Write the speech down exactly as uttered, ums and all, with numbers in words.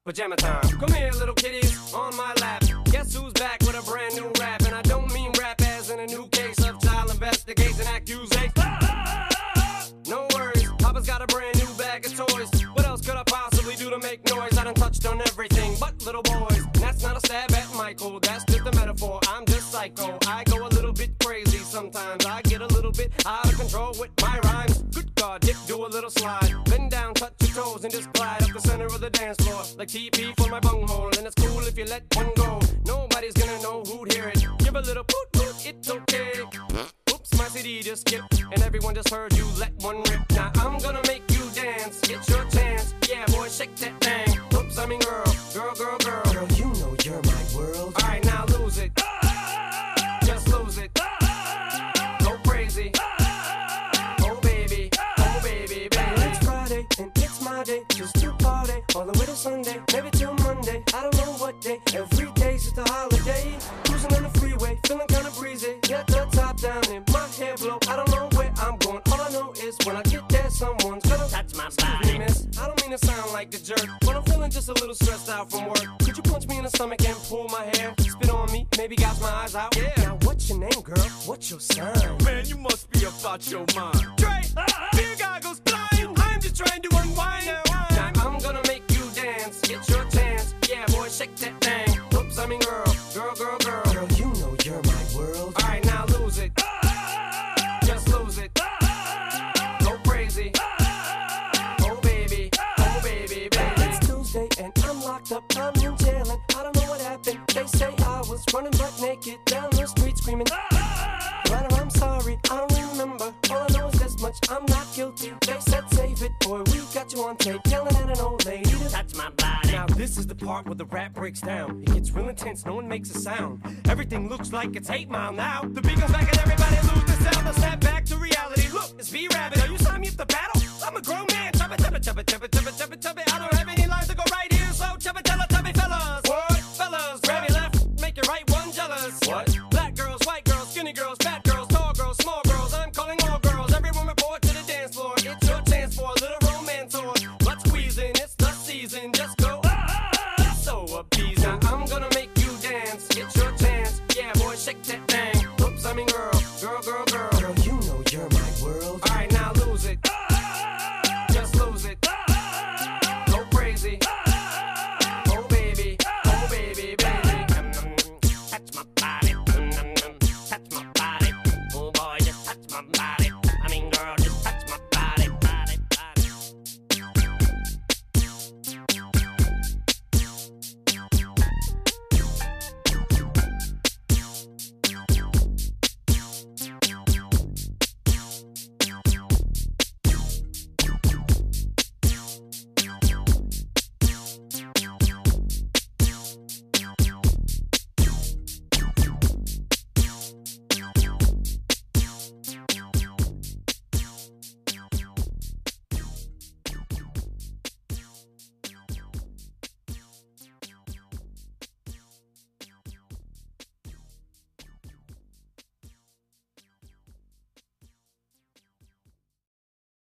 pajama time. Come here, little kitties, on my lap. Guess who's back with a brand new rap? And I don't mean rap as in a new case of child investigation accusation. No worries, Papa's got a brand new bag of toys. What else could I possibly do to make noise? I done touched on everything but little boys. And that's not a stab at Michael, that's just a metaphor. I'm just psycho, I go a little bit crazy sometimes. I get a little bit out of control with my rhymes. Good God, dip, do a little slide. Bend down, touch your toes, and just glide up the center of the dance floor. Like T P for my bunghole, and it's cool if you let one go. Nobody's gonna know who'd hear it. Give a little poot poot, it's okay. Oops, my C D just skipped, and everyone just heard you let one rip. Now I'm gonna make you dance, get your chance. Yeah, boy, shake that thing. Oops, I mean girl, girl, girl, girl. Girl, you know you're my world. Alright, now lose it. Just lose it. Go crazy. Oh baby, oh baby, baby. It's Friday, and it's my day. Just to party, all the way to Sunday. Maybe till Monday, I don't know what day. Every day's just a holiday. Cruising on the freeway, feeling kinda breezy. Got the top down and my hair blow. I don't know where I'm going. All I know is when I get there, someone's gonna touch my body. Miss, I don't mean to sound like a jerk, but I'm feeling just a little stressed out from work. Could you punch me in the stomach and pull my hair? Spit on me, maybe gouge my eyes out. Yeah. Now what's your name, girl? What's your sign? Man, you must be about your mind. Dre, beer goggles blind. I'm just trying to unwind now. Now I'm gonna make you dance. Get your chance. Yeah, boy, shake that thing. Oops, I mean girl, girl, girl, girl. Girl, you know you're my world. All right, now lose it. Just lose it. Go crazy. Oh baby, oh baby, baby. It's Tuesday and I'm locked up. I'm in jail and I don't know what happened. They say I was running butt naked down the street screaming. But I'm sorry, I don't remember. All I know is this much, I'm not guilty. They said save it, boy, we got you on tape. Yelling at an old lady to touch my body. Now this is the part where the rap breaks down. It gets real intense, no one makes a sound. Everything looks like it's eight mile now. The beat goes back and everybody lose the sound. Now snap back to reality. Look, it's V-Rabbit, are you signing me up to battle? I'm a grown man, chubba chubba chubba chubba chubba chubba chubba. I don't have any lines to go right here, so chubba chubba chubby fellas. What? Fellas, grab your left, make your right one jealous. What? Black girls, white girls, skinny girls, fat girls, tall girls, small girls. I'm calling all girls, everyone report to the dance floor. It's your chance for a little romance or butt squeezing. It's the season, just go. It's so appeasing. Now I'm gonna make you dance, get your chance. Yeah, boy, shake that thing. Oops, I mean girl, girl, girl, girl. Girl, you know you're my world. All right, now lose it. Just lose it. Go crazy. Oh baby, oh baby, baby. Touch my body.